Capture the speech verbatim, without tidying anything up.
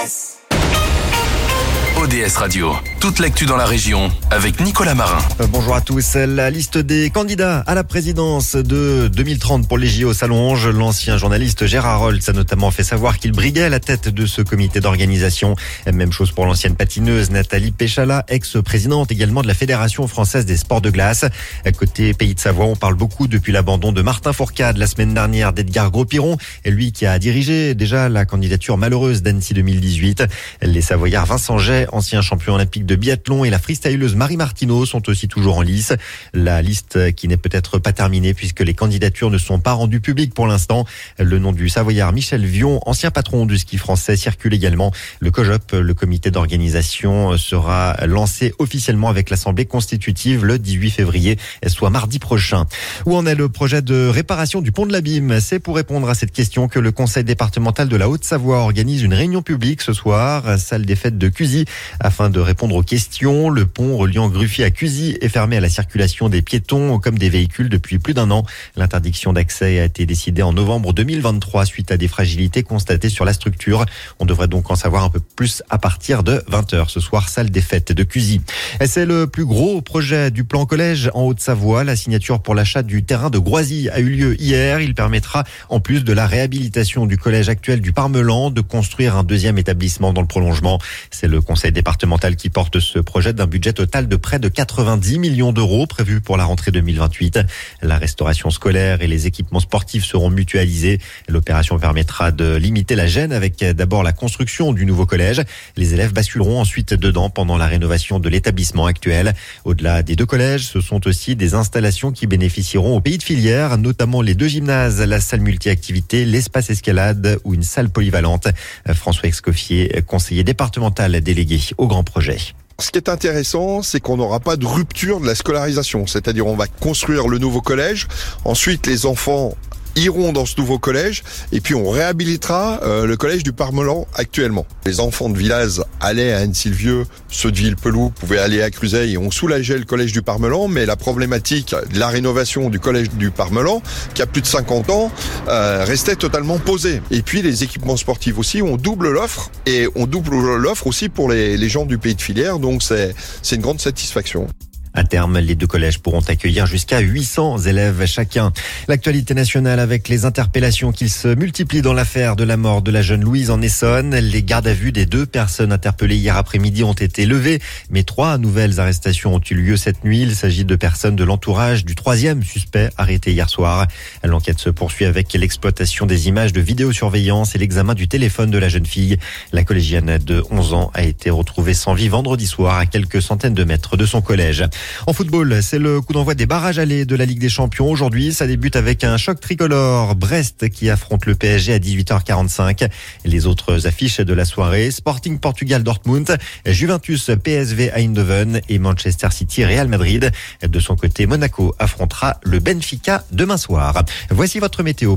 S. O D S Radio, toute l'actu dans la région avec Nicolas Marin. Bonjour à tous. La liste des candidats à la présidence de deux mille trente pour les J O s'allonge. L'ancien journaliste Gérard Holtz a notamment fait savoir qu'il briguait à la tête de ce comité d'organisation. Même chose pour l'ancienne patineuse Nathalie Péchala, ex-présidente également de la Fédération française des sports de glace. À côté Pays de Savoie, on parle beaucoup depuis l'abandon de Martin Fourcade la semaine dernière d'Edgar Gros-Piron, lui qui a dirigé déjà la candidature malheureuse d'Annecy deux mille dix-huit. Les Savoyards Vincent Jay, ancien champion olympique de biathlon, et la freestyleuse Marie Martineau sont aussi toujours en lice. La liste qui n'est peut-être pas terminée puisque les candidatures ne sont pas rendues publiques pour l'instant. Le nom du Savoyard Michel Vion, ancien patron du ski français, circule également. Le COJOP, le comité d'organisation, sera lancé officiellement avec l'Assemblée constitutive le dix-huit février, soit mardi prochain. Où en est le projet de réparation du pont de l'Abîme? C'est pour répondre à cette question que le conseil départemental de la Haute-Savoie organise une réunion publique ce soir, salle des fêtes de Cuzy. Afin de répondre aux questions, le pont reliant Gruffy à Cuzy est fermé à la circulation des piétons comme des véhicules depuis plus d'un an. L'interdiction d'accès a été décidée en novembre deux mille vingt-trois suite à des fragilités constatées sur la structure. On devrait donc en savoir un peu plus à partir de vingt heures ce soir, salle des fêtes de Cuzy. Et c'est le plus gros projet du plan collège en Haute-Savoie. La signature pour l'achat du terrain de Groisy a eu lieu hier. Il permettra, en plus de la réhabilitation du collège actuel du Parmelan, de construire un deuxième établissement dans le prolongement. C'est le conseil départemental qui porte ce projet d'un budget total de près de quatre-vingt-dix millions d'euros prévu pour la rentrée deux mille vingt-huit. La restauration scolaire et les équipements sportifs seront mutualisés. L'opération permettra de limiter la gêne avec d'abord la construction du nouveau collège. Les élèves basculeront ensuite dedans pendant la rénovation de l'établissement actuel. Au-delà des deux collèges, ce sont aussi des installations qui bénéficieront au pays de filière, notamment les deux gymnases, la salle multi-activité, l'espace escalade ou une salle polyvalente. François Escoffier, conseiller départemental délégué au grand projet. Ce qui est intéressant, c'est qu'on n'aura pas de rupture de la scolarisation. C'est-à-dire, on va construire le nouveau collège. Ensuite, les enfants iront dans ce nouveau collège et puis on réhabilitera euh, le collège du Parmelan actuellement. Les enfants de Villaz allaient à Anne-Sylvieux, ceux de Villepeloux pouvaient aller à Cruzeil et on soulageait le collège du Parmelan, mais la problématique de la rénovation du collège du Parmelan, qui a plus de cinquante ans, euh, restait totalement posée. Et puis les équipements sportifs aussi, on double l'offre et on double l'offre aussi pour les, les gens du pays de filière, donc c'est, c'est une grande satisfaction. À terme, les deux collèges pourront accueillir jusqu'à huit cents élèves chacun. L'actualité nationale avec les interpellations qui se multiplient dans l'affaire de la mort de la jeune Louise en Essonne. Les gardes à vue des deux personnes interpellées hier après-midi ont été levées, mais trois nouvelles arrestations ont eu lieu cette nuit. Il s'agit de personnes de l'entourage du troisième suspect arrêté hier soir. L'enquête se poursuit avec l'exploitation des images de vidéosurveillance et l'examen du téléphone de la jeune fille. La collégienne de onze ans a été retrouvée sans vie vendredi soir à quelques centaines de mètres de son collège. En football, c'est le coup d'envoi des barrages allés de la Ligue des Champions. Aujourd'hui, ça débute avec un choc tricolore. Brest qui affronte le P S G à dix-huit heures quarante-cinq. Les autres affiches de la soirée, Sporting Portugal Dortmund, Juventus P S V Eindhoven et Manchester City Real Madrid. De son côté, Monaco affrontera le Benfica demain soir. Voici votre météo.